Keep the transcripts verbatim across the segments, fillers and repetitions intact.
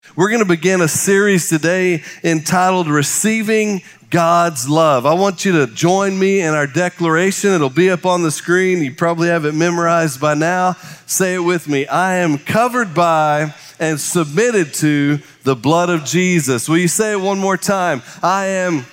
We're going to begin a series today entitled Receiving God's Love. I want you to join me in our declaration. It'll be up on the screen. You probably have it memorized by now. Say it with me. I am covered by and submitted to the blood of Jesus. Will you say it one more time? I am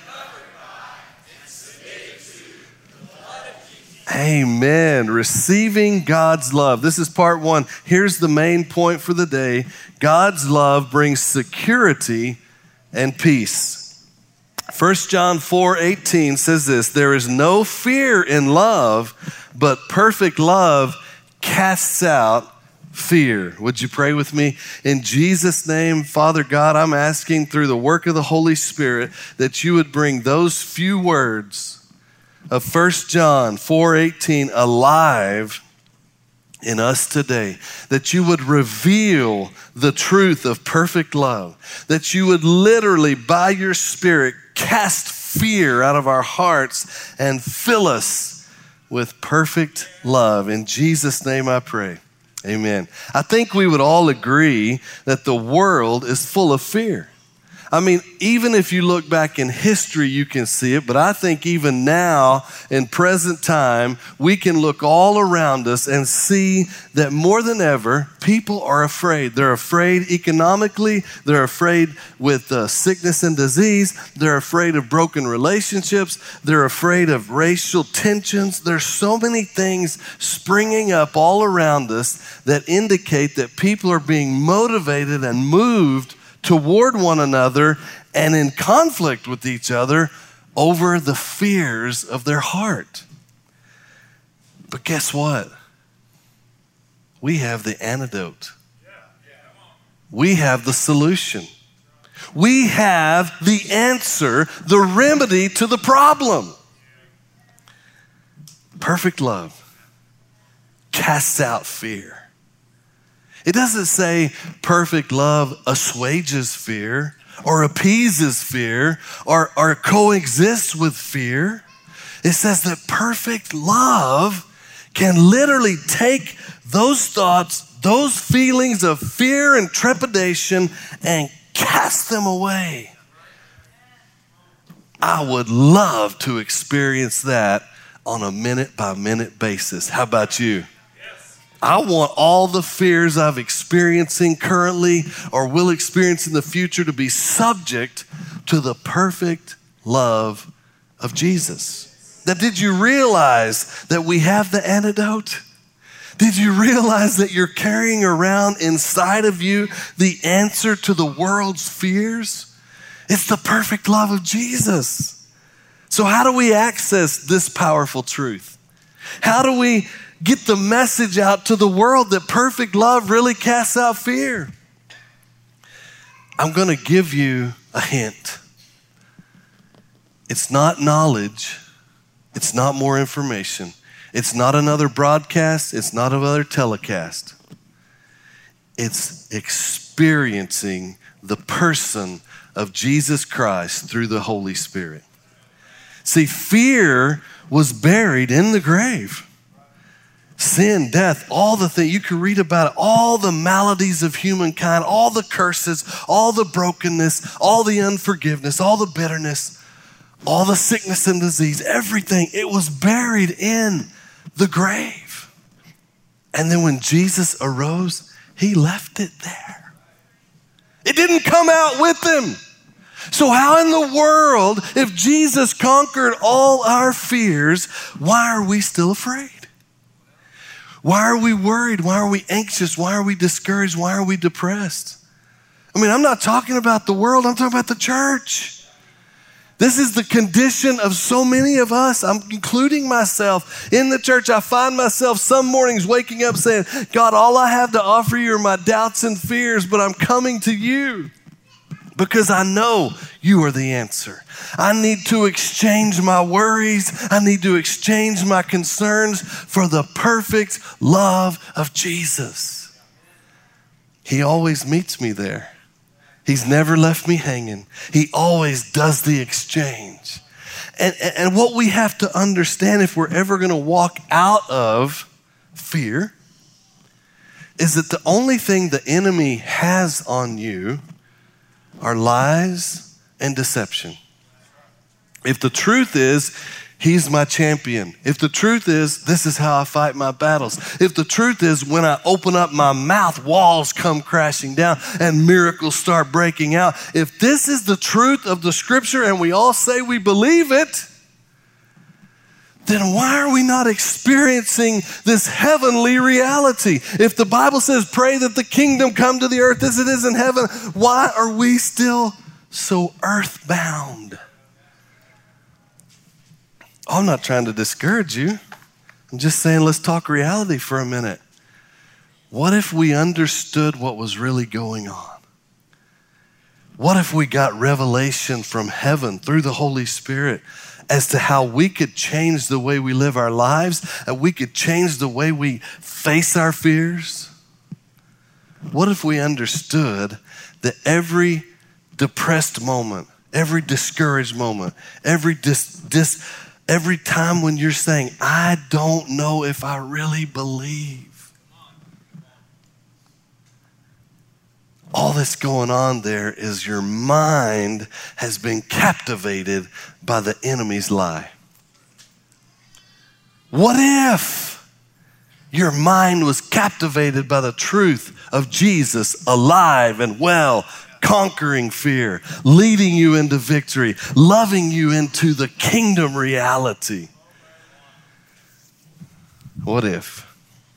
Amen. Receiving God's love. This is part one. Here's the main point for the day. God's love brings security and peace. First John four eighteen says this, there is no fear in love, but perfect love casts out fear. Would you pray with me? In Jesus' name, Father God, I'm asking through the work of the Holy Spirit that you would bring those few words of First John four eighteen alive in us today, that you would reveal the truth of perfect love, that you would literally by your Spirit cast fear out of our hearts and fill us with perfect love. In Jesus' name I pray, amen. I think we would all agree that the world is full of fear. I mean, even if you look back in history, you can see it, but I think even now, in present time, we can look all around us and see that more than ever, people are afraid. They're afraid economically, they're afraid with uh, sickness and disease, they're afraid of broken relationships, they're afraid of racial tensions. There's so many things springing up all around us that indicate that people are being motivated and moved toward one another and in conflict with each other over the fears of their heart. But guess what? We have the antidote. We have the solution. We have the answer, the remedy to the problem. Perfect love casts out fear. It doesn't say perfect love assuages fear or appeases fear or, or coexists with fear. It says that perfect love can literally take those thoughts, those feelings of fear and trepidation and cast them away. I would love to experience that on a minute by minute basis. How about you? I want all the fears I've experiencing currently or will experience in the future to be subject to the perfect love of Jesus. Now, did you realize that we have the antidote? Did you realize that you're carrying around inside of you the answer to the world's fears? It's the perfect love of Jesus. So how do we access this powerful truth? How do we get the message out to the world that perfect love really casts out fear? I'm going to give you a hint. It's not knowledge. It's not more information. It's not another broadcast. It's not another telecast. It's experiencing the person of Jesus Christ through the Holy Spirit. See, fear was buried in the grave. Sin, death, all the things, you can read about it, all the maladies of humankind, all the curses, all the brokenness, all the unforgiveness, all the bitterness, all the sickness and disease, everything, it was buried in the grave. And then when Jesus arose, he left it there. It didn't come out with him. So how in the world, if Jesus conquered all our fears, why are we still afraid? Why are we worried? Why are we anxious? Why are we discouraged? Why are we depressed? I mean, I'm not talking about the world. I'm talking about the church. This is the condition of so many of us. I'm including myself in the church. I find myself some mornings waking up saying, God, all I have to offer you are my doubts and fears, but I'm coming to you because I know you are the answer. I need to exchange my worries. I need to exchange my concerns for the perfect love of Jesus. He always meets me there. He's never left me hanging. He always does the exchange. And, and what we have to understand if we're ever going to walk out of fear is that the only thing the enemy has on you are lies and deception. If the truth is, he's my champion. If the truth is, this is how I fight my battles. If the truth is, when I open up my mouth, walls come crashing down and miracles start breaking out. If this is the truth of the scripture and we all say we believe it, then why are we not experiencing this heavenly reality? If the Bible says, pray that the kingdom come to the earth as it is in heaven, why are we still so earthbound? I'm not trying to discourage you. I'm just saying, let's talk reality for a minute. What if we understood what was really going on? What if we got revelation from heaven through the Holy Spirit as to how we could change the way we live our lives, and we could change the way we face our fears? What if we understood that every depressed moment, every discouraged moment, every dis, dis Every time when you're saying, I don't know if I really believe, all that's going on there is your mind has been captivated by the enemy's lie. What if your mind was captivated by the truth of Jesus alive and well, conquering fear, leading you into victory, loving you into the kingdom reality? What if?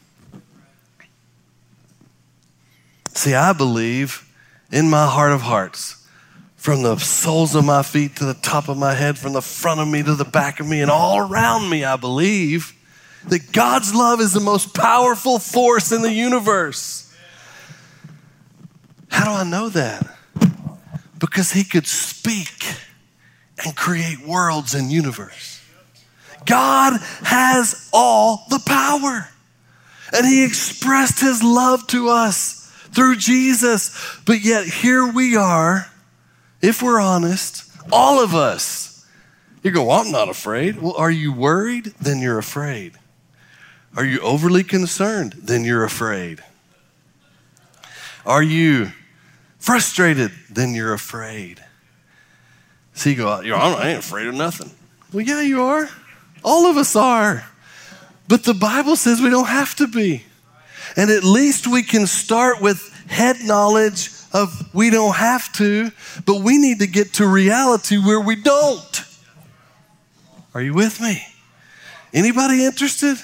See, I believe in my heart of hearts, from the soles of my feet to the top of my head, from the front of me to the back of me, and all around me, I believe that God's love is the most powerful force in the universe. How do I know that? Because he could speak and create worlds and universe. God has all the power. And he expressed his love to us through Jesus. But yet here we are, if we're honest, all of us. You go, well, I'm not afraid. Well, are you worried? Then you're afraid. Are you overly concerned? Then you're afraid. Are you frustrated? Then you're afraid. So you go, I ain't afraid of nothing. Well, yeah, you are. All of us are. But the Bible says we don't have to be. And at least we can start with head knowledge of we don't have to, but we need to get to reality where we don't. Are you with me? Anybody interested?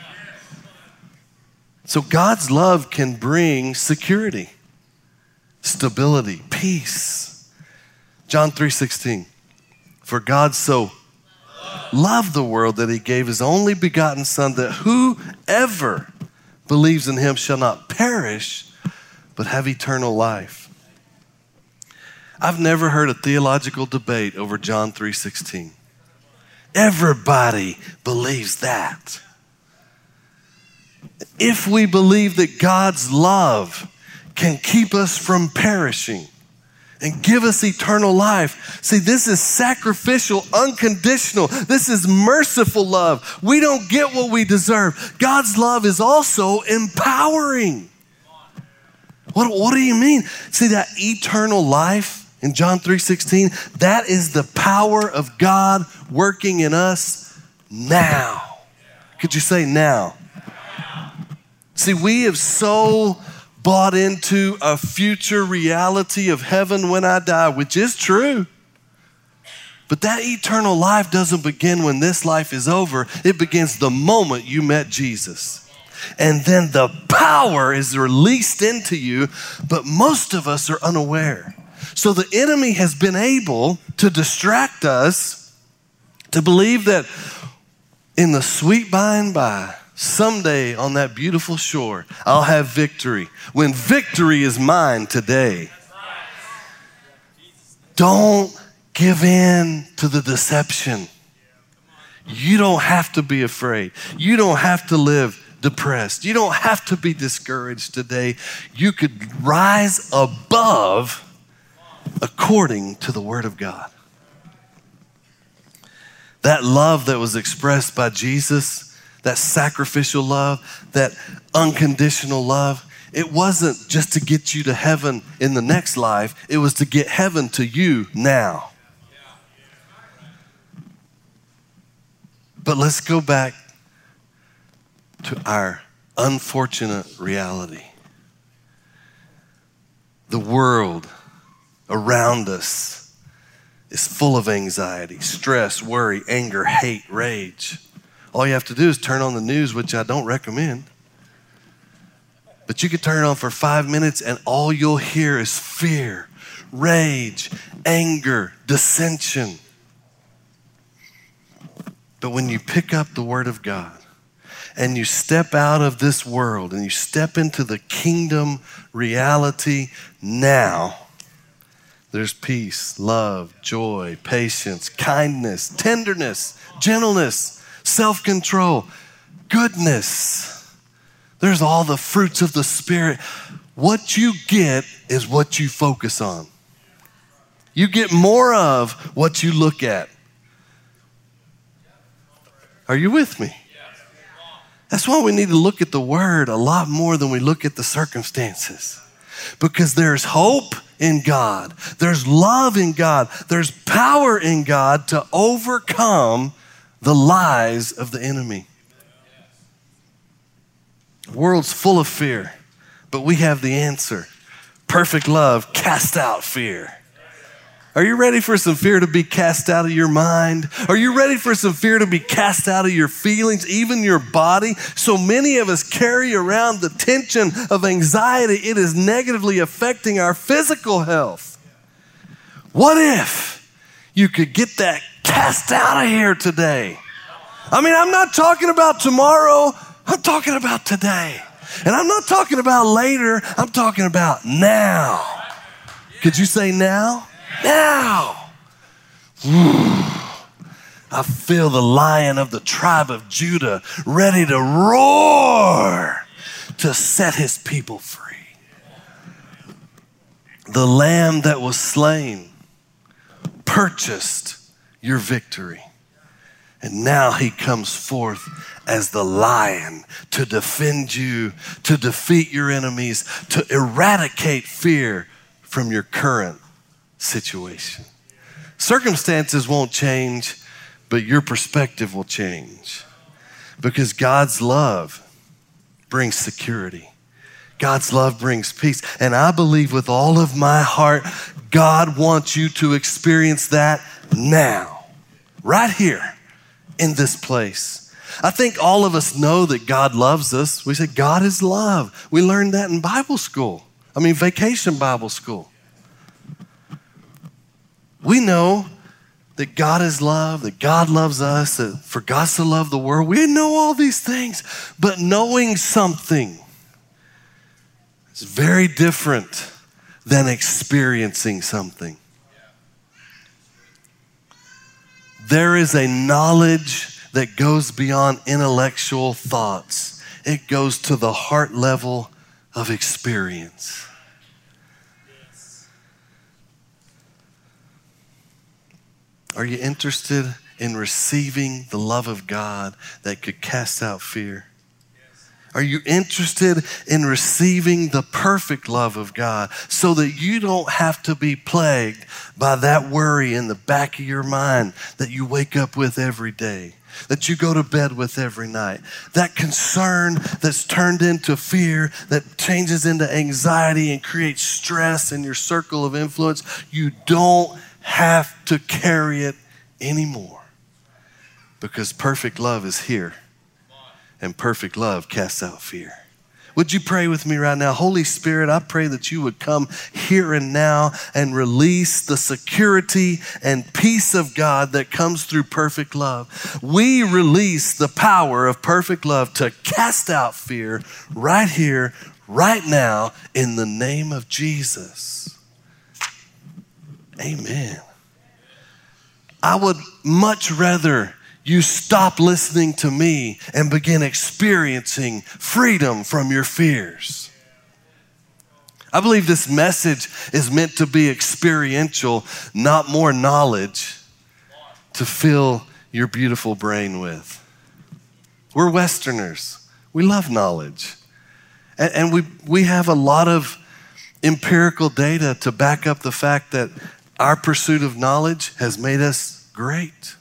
So God's love can bring security, stability, peace. John three sixteen, for God so loved the world that he gave his only begotten son, that whoever believes in him shall not perish, but have eternal life. I've never heard a theological debate over John three sixteen. Everybody believes that. If we believe that God's love can keep us from perishing and give us eternal life. See, this is sacrificial, unconditional. This is merciful love. We don't get what we deserve. God's love is also empowering. What, what do you mean? See, that eternal life in John three sixteen, that is the power of God working in us now. Could you say now? See, we have so bought into a future reality of heaven when I die, which is true. But that eternal life doesn't begin when this life is over. It begins the moment you met Jesus. And then the power is released into you, but most of us are unaware. So the enemy has been able to distract us to believe that in the sweet by and by, someday on that beautiful shore, I'll have victory. When victory is mine today. Don't give in to the deception. You don't have to be afraid. You don't have to live depressed. You don't have to be discouraged today. You could rise above according to the Word of God. That love that was expressed by Jesus, that sacrificial love, that unconditional love, it wasn't just to get you to heaven in the next life. It was to get heaven to you now. But let's go back to our unfortunate reality. The world around us is full of anxiety, stress, worry, anger, hate, rage. All you have to do is turn on the news, which I don't recommend. But you can turn it on for five minutes and all you'll hear is fear, rage, anger, dissension. But when you pick up the Word of God and you step out of this world and you step into the kingdom reality now, there's peace, love, joy, patience, kindness, tenderness, gentleness, self-control, goodness. There's all the fruits of the Spirit. What you get is what you focus on. You get more of what you look at. Are you with me? That's why we need to look at the Word a lot more than we look at the circumstances. Because there's hope in God. There's love in God. There's power in God to overcome the lies of the enemy. The world's full of fear, but we have the answer. Perfect love casts out fear. Are you ready for some fear to be cast out of your mind? Are you ready for some fear to be cast out of your feelings, even your body? So many of us carry around the tension of anxiety. It is negatively affecting our physical health. What if you could get that cast out of here today? I mean, I'm not talking about tomorrow. I'm talking about today. And I'm not talking about later. I'm talking about now. Could you say now? Now. I feel the Lion of the tribe of Judah ready to roar to set his people free. The Lamb that was slain purchased your victory. And now he comes forth as the Lion to defend you, to defeat your enemies, to eradicate fear from your current situation. Circumstances won't change, but your perspective will change. Because God's love brings security. God's love brings peace. And I believe with all of my heart, God wants you to experience that now, right here in this place. I think all of us know that God loves us. We say God is love. We learned that in Bible school. I mean, vacation Bible school. We know that God is love, that God loves us, that for God to love the world. We know all these things, but knowing something is very different than experiencing something. There is a knowledge that goes beyond intellectual thoughts. It goes to the heart level of experience. Are you interested in receiving the love of God that could cast out fear? Are you interested in receiving the perfect love of God so that you don't have to be plagued by that worry in the back of your mind that you wake up with every day, that you go to bed with every night, that concern that's turned into fear, that changes into anxiety and creates stress in your circle of influence? You don't have to carry it anymore because perfect love is here. And perfect love casts out fear. Would you pray with me right now? Holy Spirit, I pray that you would come here and now and release the security and peace of God that comes through perfect love. We release the power of perfect love to cast out fear right here, right now, in the name of Jesus. Amen. I would much rather you stop listening to me and begin experiencing freedom from your fears. I believe this message is meant to be experiential, not more knowledge to fill your beautiful brain with. We're Westerners. We love knowledge. And, and we, we have a lot of empirical data to back up the fact that our pursuit of knowledge has made us great.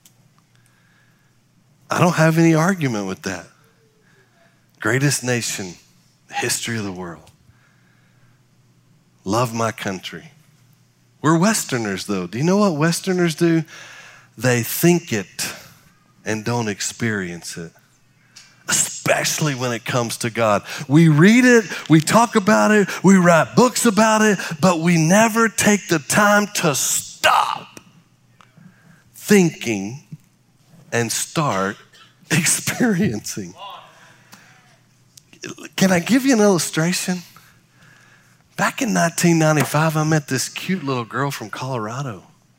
I don't have any argument with that. Greatest nation, history of the world. Love my country. We're Westerners, though. Do you know what Westerners do? They think it and don't experience it, especially when it comes to God. We read it, we talk about it, we write books about it, but we never take the time to stop thinking and start experiencing. Can I give you an illustration? Back in nineteen ninety-five, I met this cute little girl from Colorado.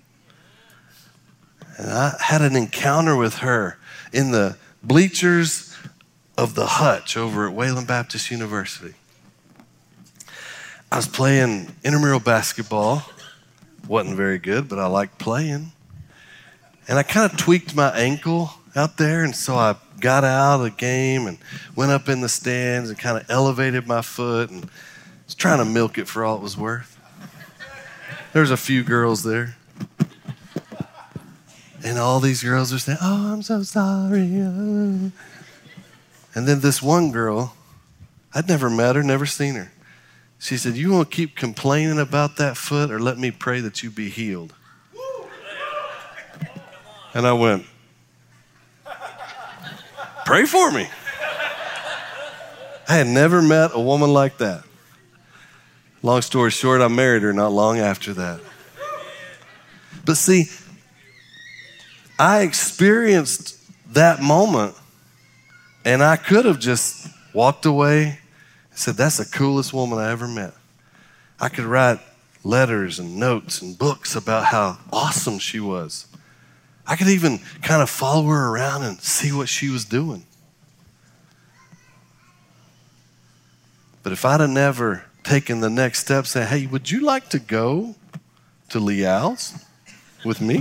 And I had an encounter with her in the bleachers of the Hutch over at Wayland Baptist University. I was playing intramural basketball. Wasn't very good, but I liked playing. And I kind of tweaked my ankle out there, and so I got out of the game and went up in the stands and kind of elevated my foot and was trying to milk it for all it was worth. There's a few girls there. And all these girls are saying, oh, I'm so sorry. And then this one girl, I'd never met her, never seen her. She said, you want to keep complaining about that foot or let me pray that you be healed? And I went, pray for me. I had never met a woman like that. Long story short, I married her not long after that. But see, I experienced that moment, and I could have just walked away and said, that's the coolest woman I ever met. I could write letters and notes and books about how awesome she was. I could even kind of follow her around and see what she was doing. But if I'd have never taken the next step, saying, hey, would you like to go to Leal's with me?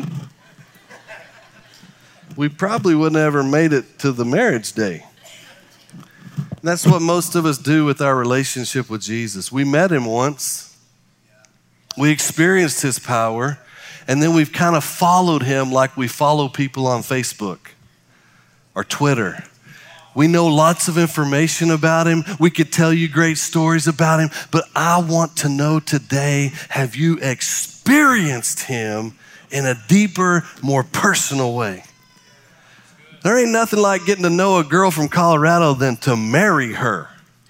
We probably wouldn't have ever made it to the marriage day. And that's what most of us do with our relationship with Jesus. We met him once. We experienced his power. And then we've kind of followed him like we follow people on Facebook or Twitter. We know lots of information about him. We could tell you great stories about him. But I want to know today, have you experienced him in a deeper, more personal way? There ain't nothing like getting to know a girl from Colorado than to marry her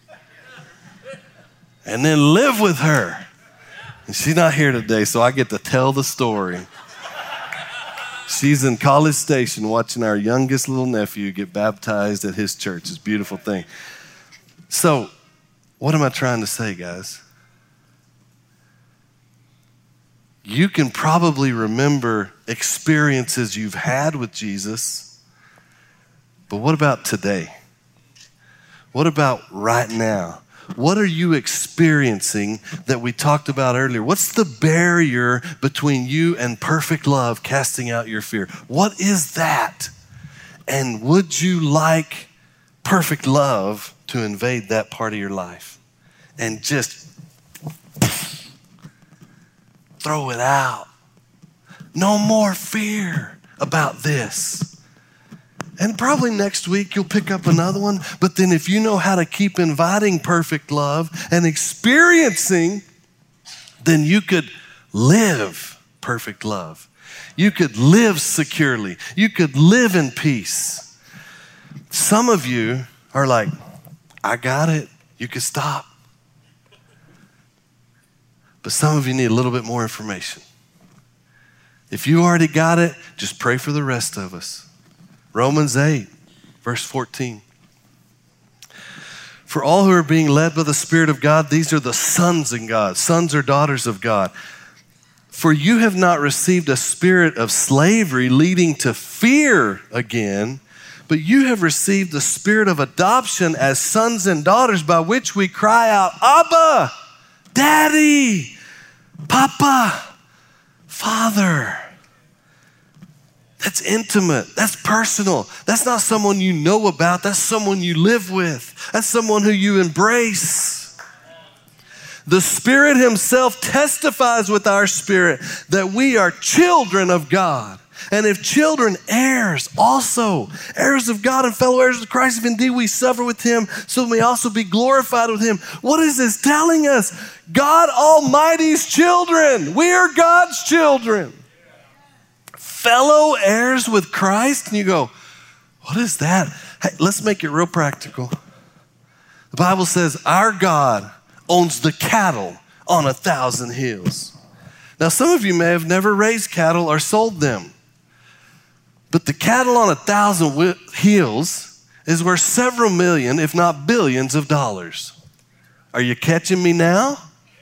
and then live with her. And she's not here today, so I get to tell the story. She's in College Station watching our youngest little nephew get baptized at his church. It's a beautiful thing. So, what am I trying to say, guys? You can probably remember experiences you've had with Jesus, but what about today? What about right now? What are you experiencing that we talked about earlier? What's the barrier between you and perfect love casting out your fear? What is that? And would you like perfect love to invade that part of your life and just throw it out? No more fear about this. And probably next week you'll pick up another one. But then if you know how to keep inviting perfect love and experiencing, then you could live perfect love. You could live securely. You could live in peace. Some of you are like, I got it. You can stop. But some of you need a little bit more information. If you already got it, just pray for the rest of us. Romans eight, verse fourteen. For all who are being led by the Spirit of God, these are the sons of God, sons or daughters of God. For you have not received a spirit of slavery leading to fear again, but you have received the spirit of adoption as sons and daughters, by which we cry out, Abba, Daddy, Papa, Father. That's intimate. That's personal. That's not someone you know about. That's someone you live with. That's someone who you embrace. The Spirit himself testifies with our spirit that we are children of God. And if children, heirs also, heirs of God and fellow heirs of Christ, if indeed we suffer with him, so we may also be glorified with him. What is this telling us? God Almighty's children. We are God's children. Fellow heirs with Christ. And you go, what is that? Hey, let's make it real practical. The Bible says our God owns the cattle on a thousand hills. Now, some of you may have never raised cattle or sold them. But the cattle on a thousand hills is worth several million, if not billions of dollars. Are you catching me now?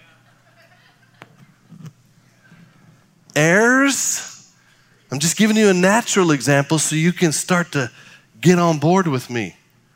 Heirs, I'm just giving you a natural example so you can start to get on board with me.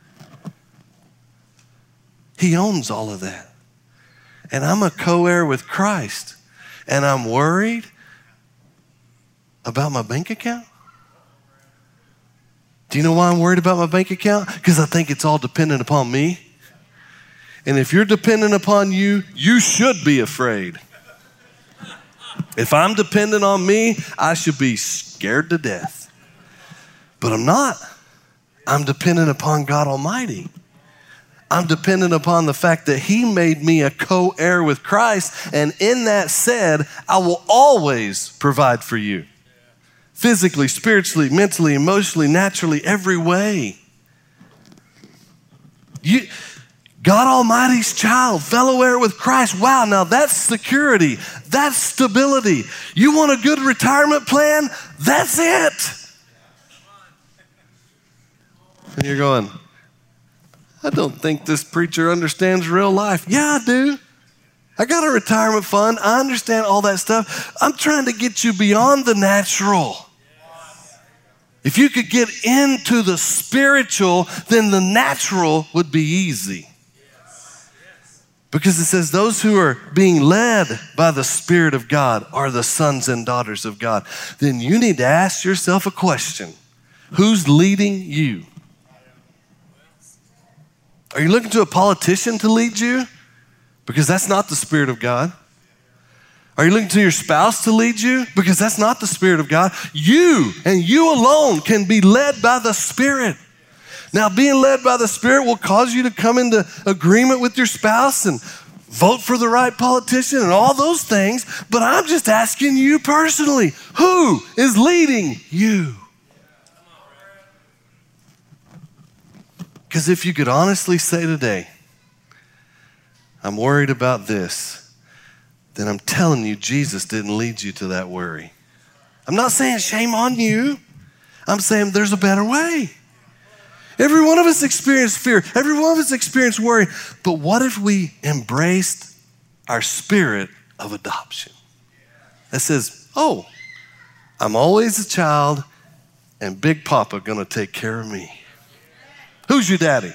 He owns all of that. And I'm a co-heir with Christ. And I'm worried about my bank account? Do you know why I'm worried about my bank account? Because I think it's all dependent upon me. And if you're dependent upon you, you should be afraid. If I'm dependent on me, I should be scared to death. But I'm not. I'm dependent upon God Almighty. I'm dependent upon the fact that he made me a co-heir with Christ. And in that said, I will always provide for you. Physically, spiritually, mentally, emotionally, naturally, every way. You, God Almighty's child, fellow heir with Christ. Wow, now that's security. That's stability. You want a good retirement plan? That's it. And you're going, I don't think this preacher understands real life. Yeah, I do. I got a retirement fund. I understand all that stuff. I'm trying to get you beyond the natural. If you could get into the spiritual, then the natural would be easy. Because it says those who are being led by the Spirit of God are the sons and daughters of God. Then you need to ask yourself a question. Who's leading you? Are you looking to a politician to lead you? Because that's not the Spirit of God. Are you looking to your spouse to lead you? Because that's not the Spirit of God. You and you alone can be led by the Spirit. Now, being led by the Spirit will cause you to come into agreement with your spouse and vote for the right politician and all those things. But I'm just asking you personally, who is leading you? Because if you could honestly say today, I'm worried about this, then I'm telling you, Jesus didn't lead you to that worry. I'm not saying shame on you. I'm saying there's a better way. Every one of us experienced fear. Every one of us experienced worry. But what if we embraced our spirit of adoption? That says, oh, I'm always a child and Big Papa gonna take care of me. Who's your daddy?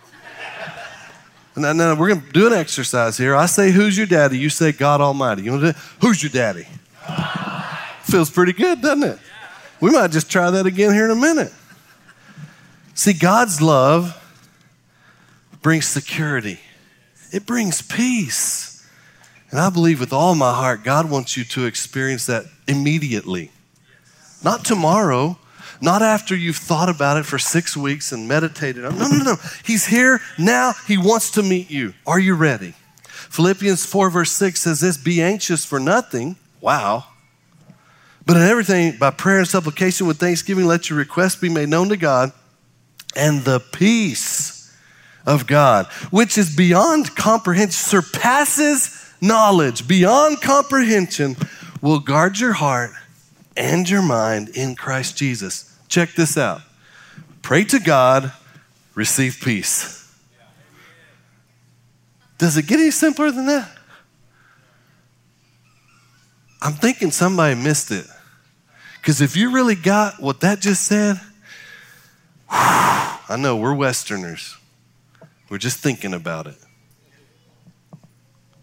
Now, now we're going to do an exercise here. I say, who's your daddy? You say, God Almighty. You want to do it? Who's your daddy? Feels pretty good, doesn't it? We might just try that again here in a minute. See, God's love brings security. It brings peace. And I believe with all my heart, God wants you to experience that immediately. Not tomorrow. Not after you've thought about it for six weeks and meditated. No, no, no. He's here now. He wants to meet you. Are you ready? Philippians four verse six says this, be anxious for nothing. Wow. But in everything, by prayer and supplication with thanksgiving, let your requests be made known to God. And the peace of God, which is beyond comprehension, surpasses knowledge, beyond comprehension, will guard your heart and your mind in Christ Jesus. Check this out. Pray to God, receive peace. Does it get any simpler than that? I'm thinking somebody missed it. Because if you really got what that just said, whew, I know we're Westerners. We're just thinking about it.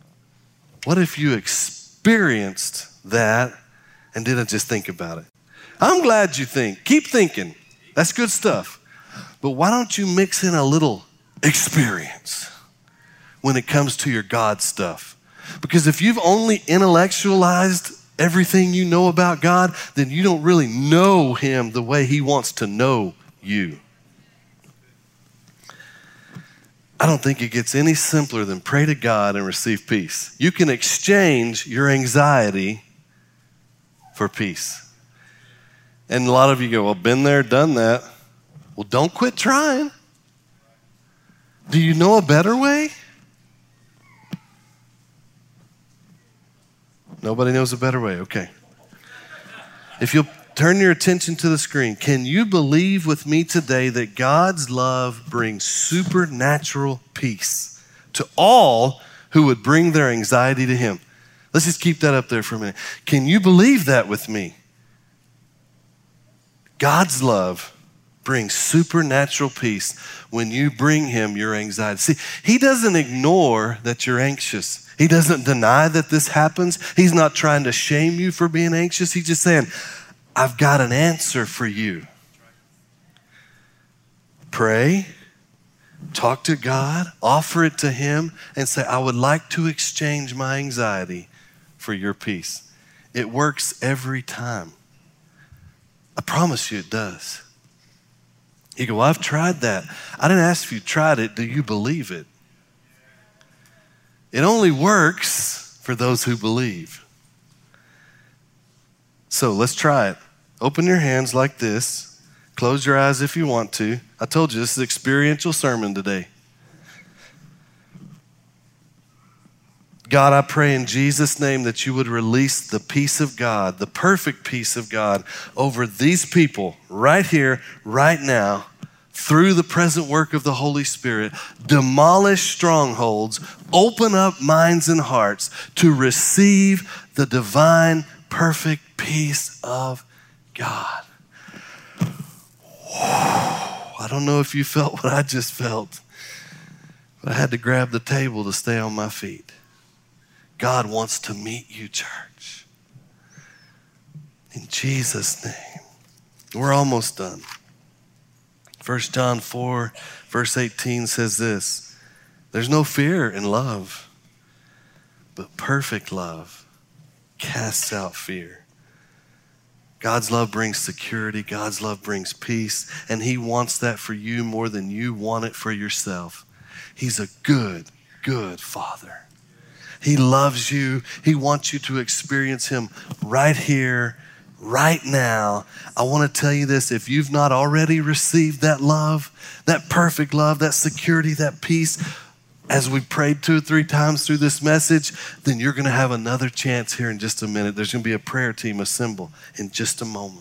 What if you experienced that and didn't just think about it? I'm glad you think. Keep thinking. That's good stuff. But why don't you mix in a little experience when it comes to your God stuff? Because if you've only intellectualized everything you know about God, then you don't really know him the way he wants to know you. I don't think it gets any simpler than pray to God and receive peace. You can exchange your anxiety for peace. And a lot of you go, well, been there, done that. Well, don't quit trying. Do you know a better way? Nobody knows a better way. Okay. If you'll turn your attention to the screen, can you believe with me today that God's love brings supernatural peace to all who would bring their anxiety to him? Let's just keep that up there for a minute. Can you believe that with me? God's love brings supernatural peace when you bring him your anxiety. See, he doesn't ignore that you're anxious. He doesn't deny that this happens. He's not trying to shame you for being anxious. He's just saying, I've got an answer for you. Pray, talk to God, offer it to him, and say, I would like to exchange my anxiety for your peace. It works every time. I promise you it does. You go, well, I've tried that. I didn't ask if you tried it. Do you believe it? It only works for those who believe. So let's try it. Open your hands like this. Close your eyes if you want to. I told you this is an experiential sermon today. God, I pray in Jesus' name that you would release the peace of God, the perfect peace of God over these people right here, right now, through the present work of the Holy Spirit. Demolish strongholds, open up minds and hearts to receive the divine, perfect peace of God. I don't know if you felt what I just felt, but I had to grab the table to stay on my feet. God wants to meet you, church. In Jesus' name. We're almost done. First John four, verse eighteen says this, there's no fear in love, but perfect love casts out fear. God's love brings security. God's love brings peace, and he wants that for you more than you want it for yourself. He's a good, good Father. He loves you. He wants you to experience him right here, right now. I want to tell you this, if you've not already received that love, that perfect love, that security, that peace, as we prayed two or three times through this message, then you're going to have another chance here in just a minute. There's going to be a prayer team assemble in just a moment.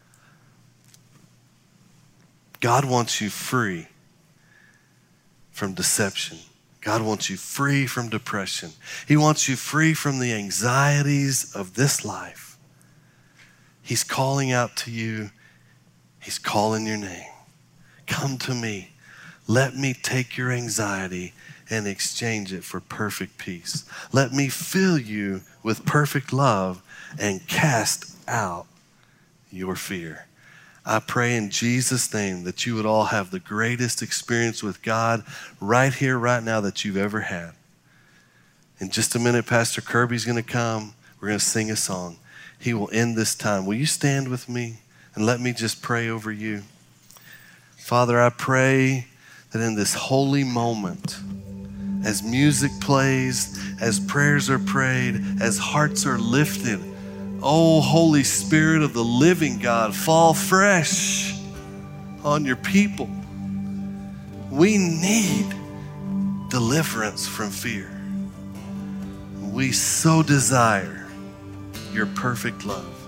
God wants you free from deception. God wants you free from depression. He wants you free from the anxieties of this life. He's calling out to you. He's calling your name. Come to me. Let me take your anxiety and exchange it for perfect peace. Let me fill you with perfect love and cast out your fear. I pray in Jesus' name that you would all have the greatest experience with God right here, right now that you've ever had. In just a minute, Pastor Kirby's going to come. We're going to sing a song. He will end this time. Will you stand with me and let me just pray over you? Father, I pray that in this holy moment, as music plays, as prayers are prayed, as hearts are lifted, oh, Holy Spirit of the living God, fall fresh on your people. We need deliverance from fear. We so desire your perfect love.